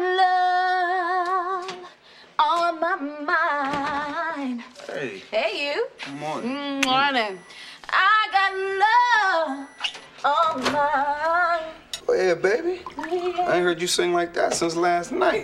love on my mind. Hey. Hey, you. Good morning. Morning. I got love on my mind. Go ahead, baby. I ain't heard you sing like that since last night.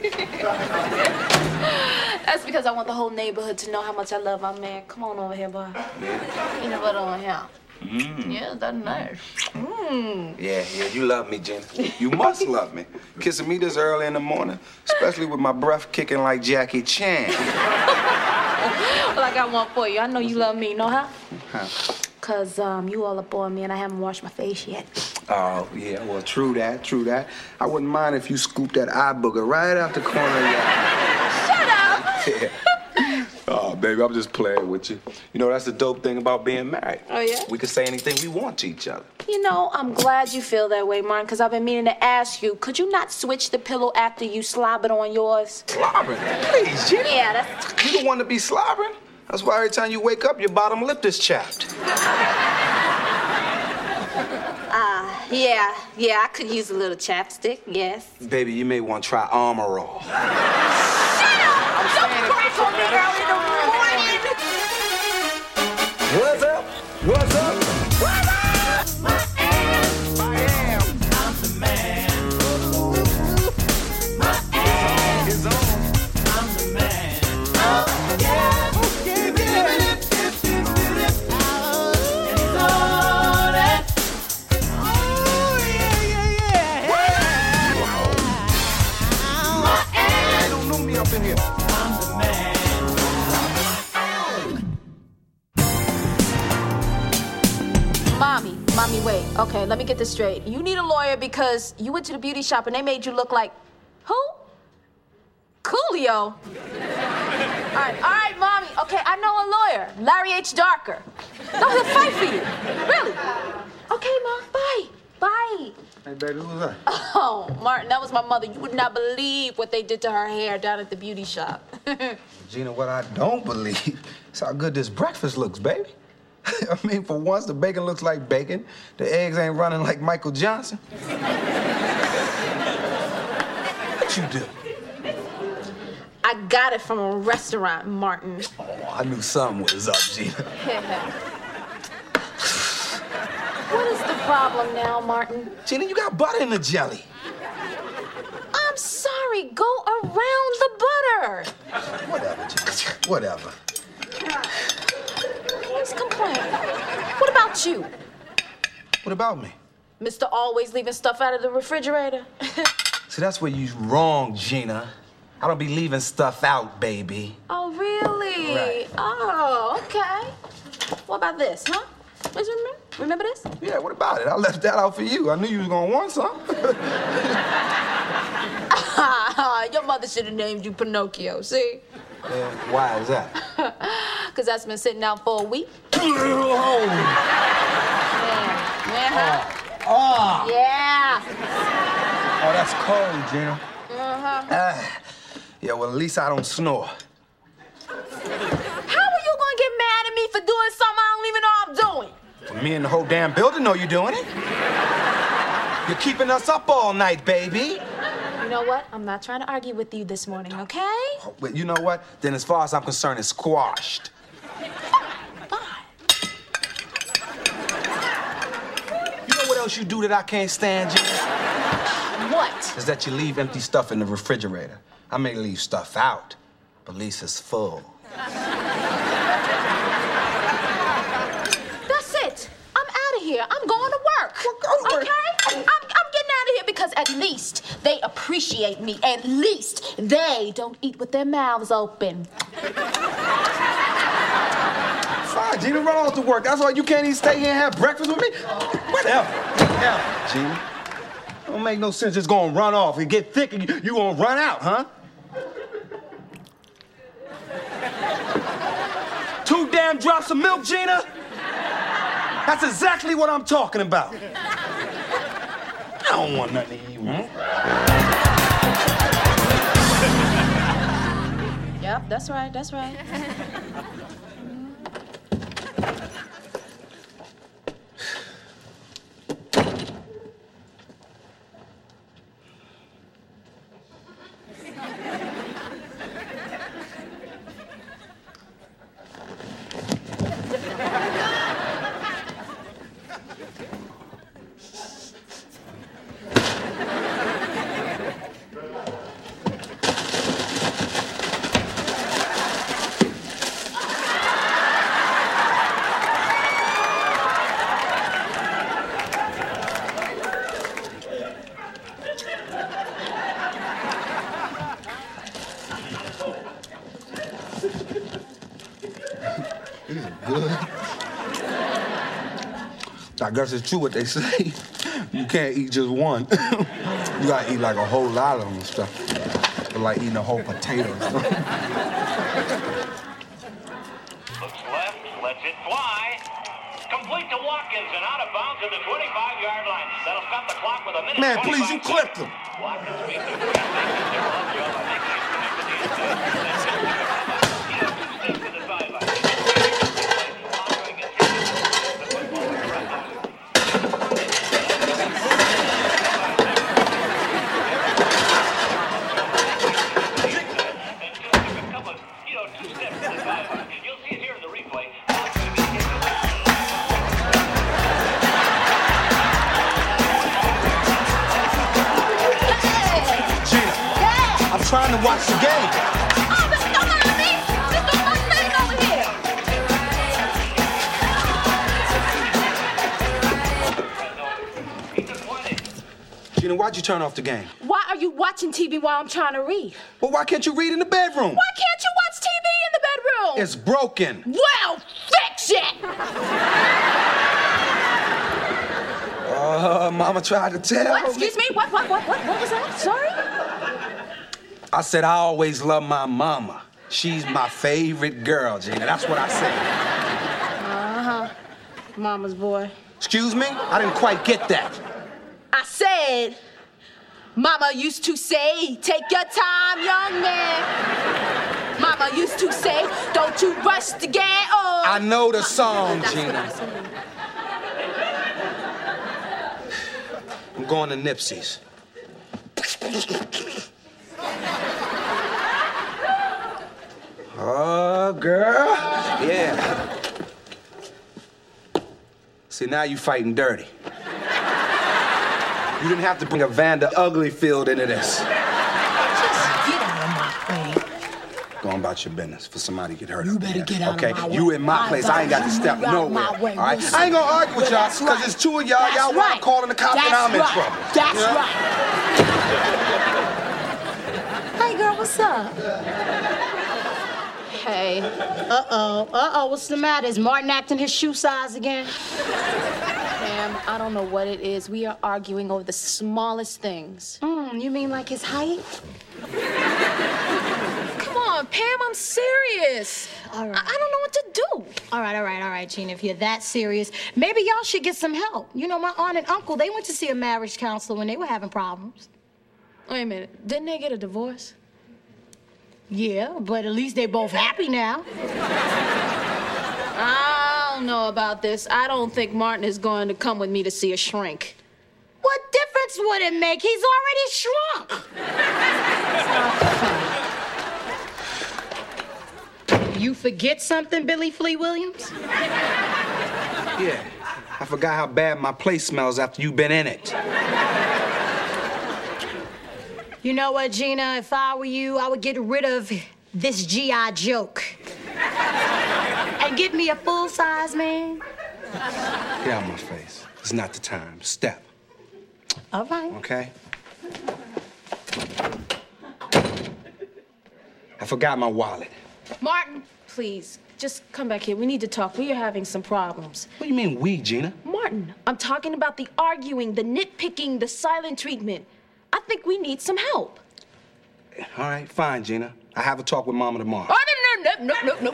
That's because I want the whole neighborhood to know how much I love my man. Come on over here, boy. Yeah. You know what over here. Yeah, that's nice. Yeah, you love me, Gina. You must love me. Kissing me this early in the morning, especially with my breath kicking like Jackie Chan. Well, I got one for you. I know you love me, you know how? Huh? Cause you all up on me and I haven't washed my face yet. Oh, yeah, well, true that. I wouldn't mind if you scooped that eye booger right out the corner of your eye. Shut up! Yeah. Oh, baby, I'm just playing with you. You know, that's the dope thing about being married. Oh, yeah? We can say anything we want to each other. You know, I'm glad you feel that way, Martin, because I've been meaning to ask you, could you not switch the pillow after you slobbered on yours? Slobbering? Please, Gina. Yeah, that's... You the one to be slobbering? That's why every time you wake up, your bottom lip is chapped. Yeah, I could use a little chapstick, yes. Baby, you may want to try Armor All. Shut up! Don't crack on me early in the morning! What's up? What's up? What's up? I'm the man. It's on. I'm the man. Oh, yeah. Give it. And it's on it. Oh, yeah. They don't know me up in here. I'm the man. Mommy, wait. Okay, let me get this straight. You need a lawyer because you went to the beauty shop and they made you look like... Who? Coolio. All right, Mommy. Okay, I know a lawyer. Larry H. Darker. No, he'll fight for you. Really. Okay, Mom. Bye. Hey, baby, who's that? Oh, Martin, that was my mother. You would not believe what they did to her hair down at the beauty shop. Gina, what I don't believe is how good this breakfast looks, baby. I mean, for once, the bacon looks like bacon. The eggs ain't running like Michael Johnson. What you do? I got it from a restaurant, Martin. Oh, I knew something was up, Gina. What is the problem now, Martin? Gina, you got butter in the jelly. I'm sorry. Go around the butter. Whatever, Gina. Whatever. Please complain. What about you? What about me? Mr. Always leaving stuff out of the refrigerator. See, that's where you're wrong, Gina. I don't be leaving stuff out, baby. Oh, really? Right. Oh, okay. What about this, huh? Remember this? Yeah, what about it? I left that out for you. I knew you was gonna want some. Your mother should have named you Pinocchio, see? Why is that? Because that's been sitting out for a week. Oh. Yeah. Oh, that's cold, Gina. Yeah, well, at least I don't snore. How are you gonna get mad at me for doing something I don't even know I'm doing? Well, me and the whole damn building know you're doing it. You're keeping us up all night, baby. You know what? I'm not trying to argue with you this morning, okay? Oh, but you know what? Then as far as I'm concerned, it's squashed. Fine. You know what else you do that I can't stand, Gina? What? Is that you leave empty stuff in the refrigerator. I may leave stuff out, but at least it's full. That's it. I'm out of here. I'm going to work. Well, go to work. Okay? I'm getting out of here because at least they appreciate me. At least they don't eat with their mouths open. Fine, Gina, run off to work. That's why you can't even stay here and have breakfast with me? Whatever, Gina. Don't make no sense just gonna run off and get thick and you gonna run out, huh? 2 damn drops of milk, Gina? That's exactly what I'm talking about. I don't want nothing to eat, huh? Yep, that's right. I guess it's true what they say. You can't eat just one. You gotta eat like a whole lot of them and stuff. But like eating a whole potato. Looks left, lets it fly. Complete to Watkins and out of bounds at the 25-yard line. That'll stop the clock with a minute. Man, please, you clipped him. Watkins beats the free safety. I think he's connected to the inside. 2 steps to the sideline. You'll see it here in the replay. I'm trying to watch the game. Oh, this don't mind me. This is my thing over here. Gina, why'd you turn off the game? Why are you watching TV while I'm trying to read? Well, why can't you read in the bedroom? Why can't you watch TV in the bedroom? It's broken. Well, fix it! Mama tried to tell What? Excuse me? What was that? Sorry? I said I always love my mama. She's my favorite girl, Gina. That's what I said. Uh-huh. Mama's boy. Excuse me? I didn't quite get that. I said, Mama used to say, take your time, young man. Mama used to say, don't you rush to get old. I know the song, That's Gina. what I said. I'm going to Nipsey's. Oh, girl. Yeah. See, now you fighting dirty. You didn't have to bring Evander Uglyfield into this. Just get out of my way. Go on about your business for somebody to get hurt. You better get out of my way. You in my place. I ain't got to step nowhere. All right? I ain't gonna argue with y'all because it's two of y'all. Y'all want to call in the cops and I'm in trouble. That's right. Hey, girl, what's up? Hey. Uh-oh, what's the matter? Is Martin acting his shoe size again? Pam, I don't know what it is. We are arguing over the smallest things. You mean like his height? Come on, Pam, I'm serious. All right. I don't know what to do. All right, Gina, if you're that serious, maybe y'all should get some help. You know, my aunt and uncle, they went to see a marriage counselor when they were having problems. Wait a minute. Didn't they get a divorce? Yeah, but at least they're both happy now. I don't know about this. I don't think Martin is going to come with me to see a shrink. What difference would it make? He's already shrunk. You forget something, Billy Flea Williams? Yeah. I forgot how bad my place smells after you've been in it. You know what, Gina? If I were you, I would get rid of this G.I. joke. And get me a full-size man. Get out of my face. It's not the time. Step. All right. Okay? I forgot my wallet. Martin, please, just come back here. We need to talk. We are having some problems. What do you mean we, Gina? Martin, I'm talking about the arguing, the nitpicking, the silent treatment. I think we need some help. All right, fine, Gina. I have a talk with Mama tomorrow. Oh, no.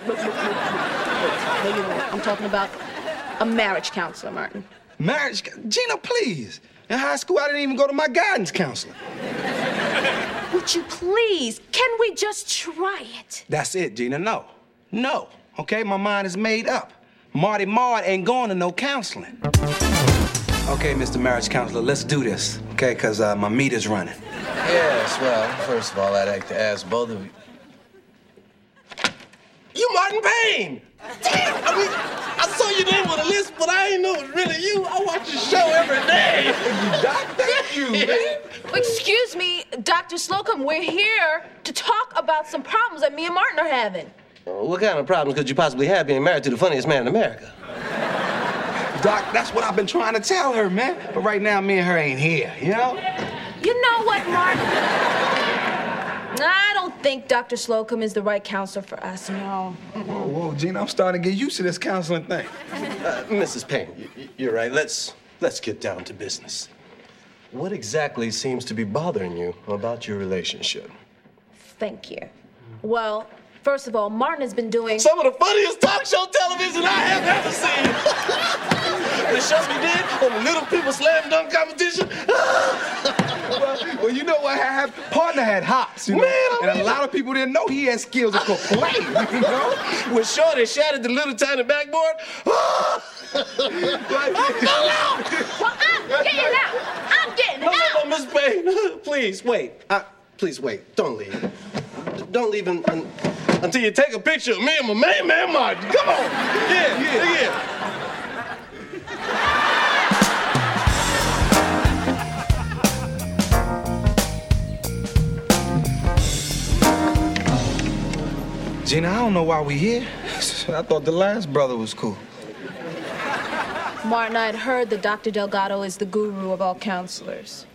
I'm talking about a marriage counselor, Martin. Marriage? Gina, please. In high school, I didn't even go to my guidance counselor. Would you please? Can we just try it? That's it, Gina. No. No. Okay, my mind is made up. Marty Mard ain't going to no counseling. Okay, Mr. Marriage Counselor, let's do this, okay? Because my meter's running. Yes, well, first of all, I'd like to ask both of you. You Martin Payne! Damn! I mean, I saw your name on the list, but I didn't know it was really you. I watch your show every day. Doc, thank you, man. Excuse me, Dr. Slocum, we're here to talk about some problems that me and Martin are having. What kind of problems could you possibly have being married to the funniest man in America? Doc, that's what I've been trying to tell her, man. But right now, me and her ain't here, you know? You know what, Martin? I don't think Dr. Slocum is the right counselor for us. No. Whoa, Gina, I'm starting to get used to this counseling thing. Mrs. Payne, you're right. Let's get down to business. What exactly seems to be bothering you about your relationship? Thank you. Well, first of all, Martin has been doing... Some of the funniest talk show television I have ever seen. The show he did on the Little People Slam Dunk competition. Well, you know what happened? Partner had hops, you know? Man, and a lot of people didn't know he had skills that could play, you know? When Shorty shattered the little tiny backboard. Well, I'm getting out. I'm getting out. No, Miss Payne. Please, wait. Please, wait. Don't leave. Don't leave until you take a picture of me and my main man, Martin. Come on. Yeah. Gina, I don't know why we here. I thought the last brother was cool. Martin, I had heard that Dr. Delgado is the guru of all counselors.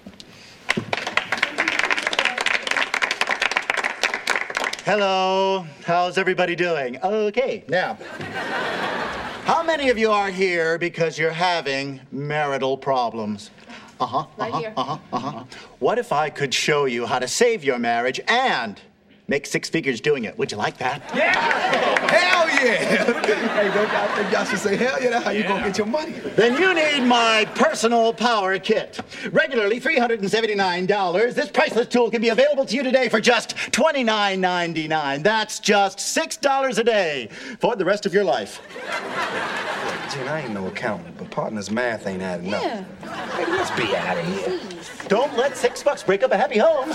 Hello, how's everybody doing? Okay, now, how many of you are here because you're having marital problems? Right here. What if I could show you how to save your marriage and make 6 figures doing it? Would you like that? Yeah! Hell yeah! Hey, don't y'all think y'all should say hell yeah? That's how you gonna get your money. Then you need my personal power kit. Regularly $379, this priceless tool can be available to you today for just $29.99. That's just $6 a day for the rest of your life. Gina, I ain't no accountant, but partner's math ain't adding up. Yeah. Hey, let's be out of here. Don't let $6 break up a happy home.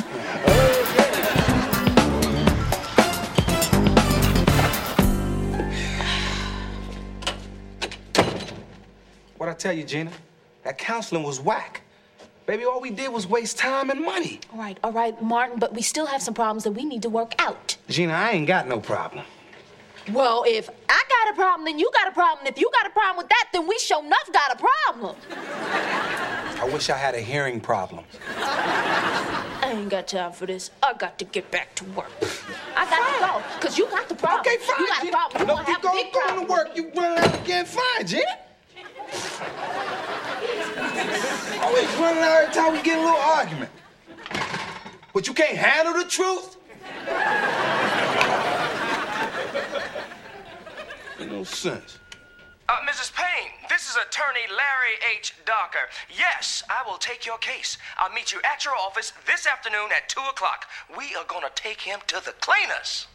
What'd I tell you, Gina? That counseling was whack. Baby, all we did was waste time and money. All right, Martin, but we still have some problems that we need to work out. Gina, I ain't got no problem. Well, if I got a problem, then you got a problem. If you got a problem with that, then we sure enough got a problem. I wish I had a hearing problem. I ain't got time for this. I got to get back to work. I got to go, because you got the problem. Okay, fine, You got a Gina. problem. You No, gonna you have a big going problem. to work. You run out again, fine, Gina. Always running out every time we get a little argument. But you can't handle the truth? Ain't no sense. Mrs. Payne, this is attorney Larry H. Docker. Yes, I will take your case. I'll meet you at your office this afternoon at 2 o'clock. We are gonna take him to the cleaners.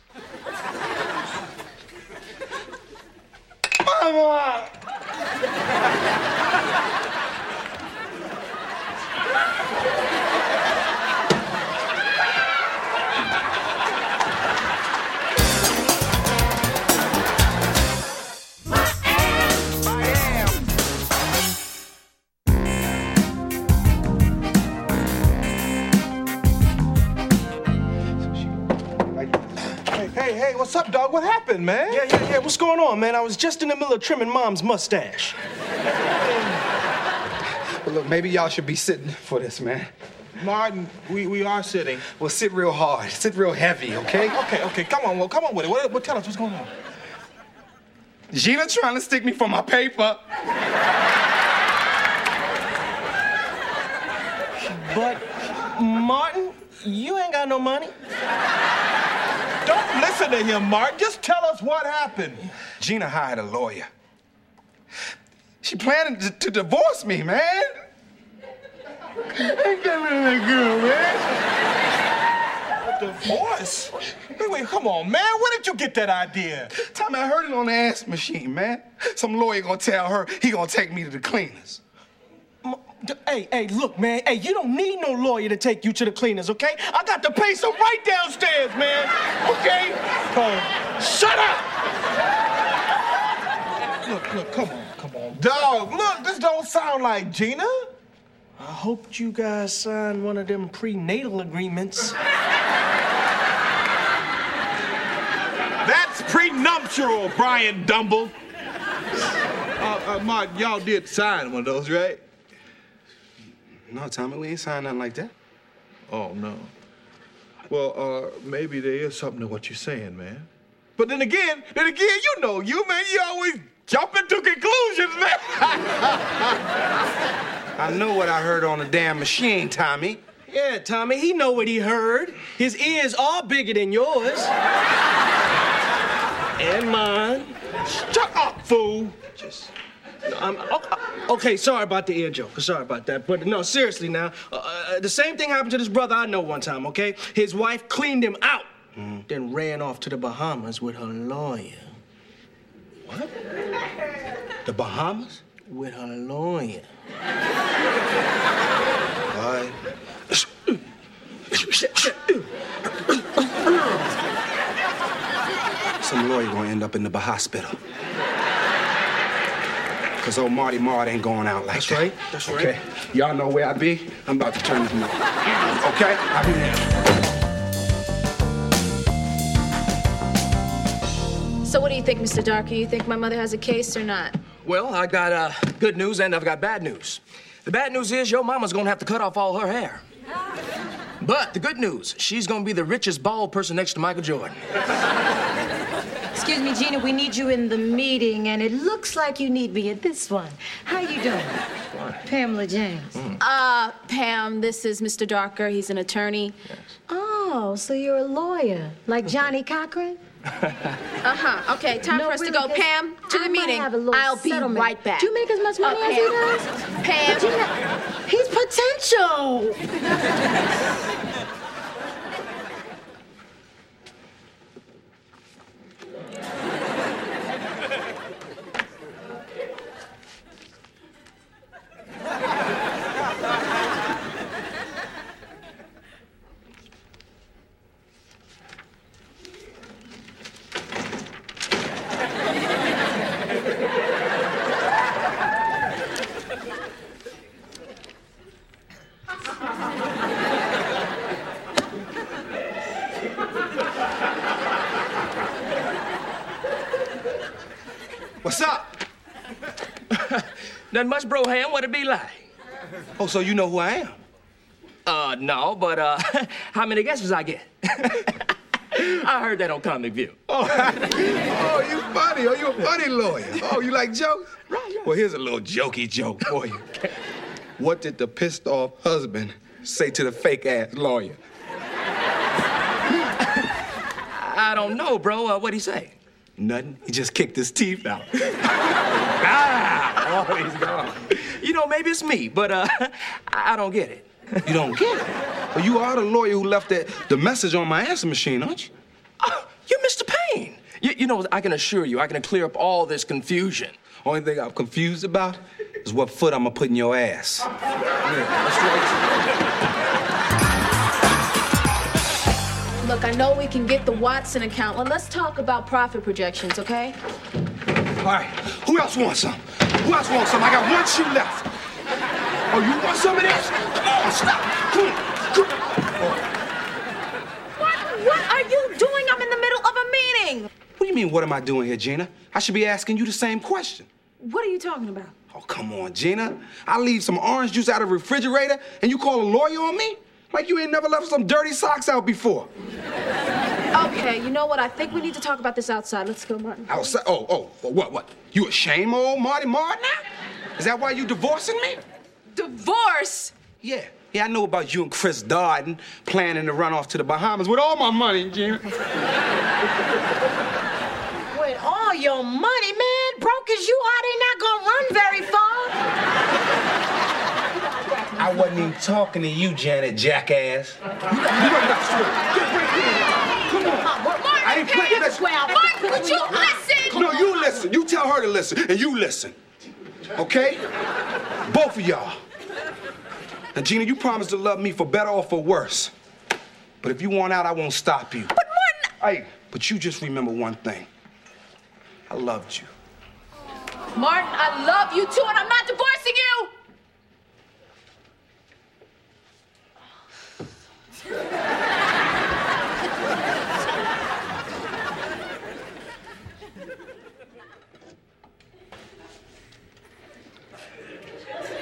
Mama! Hey, what's up, dog? What happened, man? Yeah. What's going on, man? I was just in the middle of trimming Mom's mustache. Well, look, maybe y'all should be sitting for this, man. Martin, we are sitting. Well, sit real hard. Sit real heavy, okay? Okay, come on with it. What tell us what's going on? Gina trying to stick me for my paper. But, Martin, you ain't got no money. Don't listen to him, Martin. Just tell us what happened. Gina hired a lawyer. She planned to divorce me, man. Ain't that really good, man? Divorce? Wait, come on, man. Where did you get that idea? Time I heard it on the answer machine, man. Some lawyer gonna tell her he gonna take me to the cleaners. Hey, look, man. Hey, you don't need no lawyer to take you to the cleaners, okay? I got the peso right downstairs, man. Okay? Shut up! Look, come on. Dog, look, this don't sound like Gina. I hope you guys signed one of them prenatal agreements. That's prenuptial, Brian Dumble. Martin, y'all did sign one of those, right? No, Tommy, we ain't signed nothing like that. Oh, no. Well, maybe there is something to what you're saying, man. But then again, you know you, man. You always jumping to conclusions, man. I know what I heard on the damn machine, Tommy. Yeah, Tommy, he know what he heard. His ears are bigger than yours. And mine. Shut up, fool. Okay, sorry about the ear joke. Sorry about that. But no, seriously now. The same thing happened to this brother I know one time, okay? His wife cleaned him out, then ran off to the Bahamas with her lawyer. What? The Bahamas? With her lawyer. Why? Some lawyer gonna end up in the hospital. Cause old Marty Mart ain't going out like That's that. right. That's right. Okay. Y'all know where I be? I'm about to turn this move. Okay? I'll be there. So what do you think, Mr. Darker? You think my mother has a case or not? Well, I got good news and I've got bad news. The bad news is your mama's gonna have to cut off all her hair. But the good news, she's gonna be the richest bald person next to Michael Jordan. Excuse me, Gina, we need you in the meeting, and it looks like you need me at this one. How you doing? Pamela James. Pam, this is Mr. Darker. He's an attorney. Yes. Oh, so you're a lawyer, like Johnny Cochran? Okay, time for us to go. really, Pam, to the I might meeting. have a little I'll be settlement. right back. Do you make as much money as he does? Pam. Gina, he's potential. What's up? Nothing much, bro Ham. What it be like? Oh, so you know who I am? No, but how many guesses I get? I heard that on Comic View. Oh, you funny. Oh, you a funny lawyer. Oh, you like jokes? Right. Well, here's a little jokey joke for you. What did the pissed off husband say to the fake ass lawyer? I don't know, bro. What'd he say? Nothing. He just kicked his teeth out. Oh, he's gone. You know, maybe it's me, but I don't get it. You don't get it? Well, you are the lawyer who left the message on my answer machine, aren't you? Oh, you're Mr. Payne. You know, I can assure you, I can clear up all this confusion. Only thing I'm confused about is what foot I'm gonna put in your ass. Yeah, that's right. Look, I know we can get the Watson account. Well, let's talk about profit projections, okay? All right, who else wants some? Who else wants some? I got one shoe left. Oh, you want some of this? Come on, stop. Come on. What are you doing? I'm in the middle of a meeting. What do you mean, what am I doing here, Gina? I should be asking you the same question. What are you talking about? Oh, come on, Gina. I leave some orange juice out of the refrigerator and you call a lawyer on me? Like you ain't never left some dirty socks out before. Okay, you know what? I think we need to talk about this outside. Let's go, Martin. Outside? Oh, what? You ashamed of old Marty Mart now? Is that why you divorcing me? Divorce? Yeah, I know about you and Chris Darden planning to run off to the Bahamas with all my money, Gina. With all your money, man, broke as you are, they not gonna run very far. I wasn't even talking to you, Janet, jackass. You wasn't that straight. Come on. Martin, I ain't playing this. Martin, would you listen? No, you listen. You tell her to listen, and you listen. Okay? Both of y'all. Now, Gina, you promised to love me for better or for worse. But if you want out, I won't stop you. But Martin... Hey, but you just remember one thing. I loved you. Martin, I love you too, and I'm not divorcing you!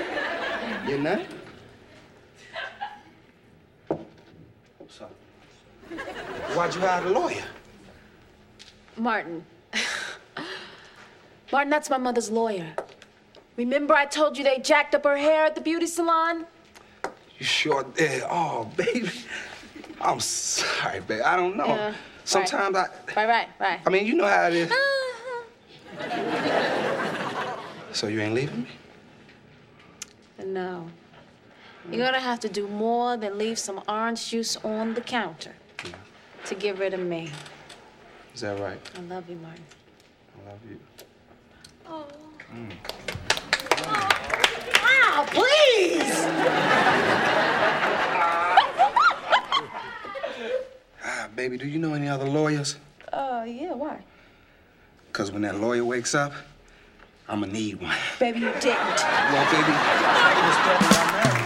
You know? What's up? Why'd you hire a lawyer? Martin. Martin, that's my mother's lawyer. Remember I told you they jacked up her hair at the beauty salon? You sure did. Oh, baby. I'm sorry, baby. I don't know. Yeah, Sometimes right. I mean, you know how it is. So you ain't leaving me? No. You're gonna have to do more than leave some orange juice on the counter to get rid of me. Is that right? I love you, Martin. I love you. Oh. Wow, please! Baby, do you know any other lawyers? Yeah, why? Because when that lawyer wakes up, I'm gonna need one. Baby, you didn't. Well, baby, I was talking about marriage.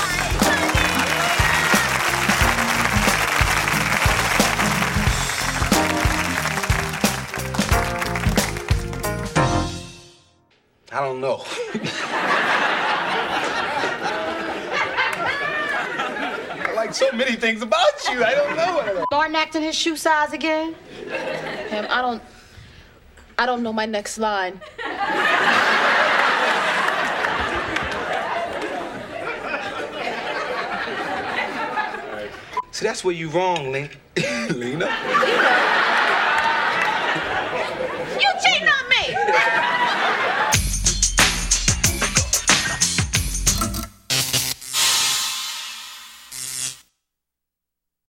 I don't know. I like so many things about you. I don't know. Martin acting his shoe size again? Pam, I don't know my next line. See, that's where you wrong, Lena. Lena? Lena?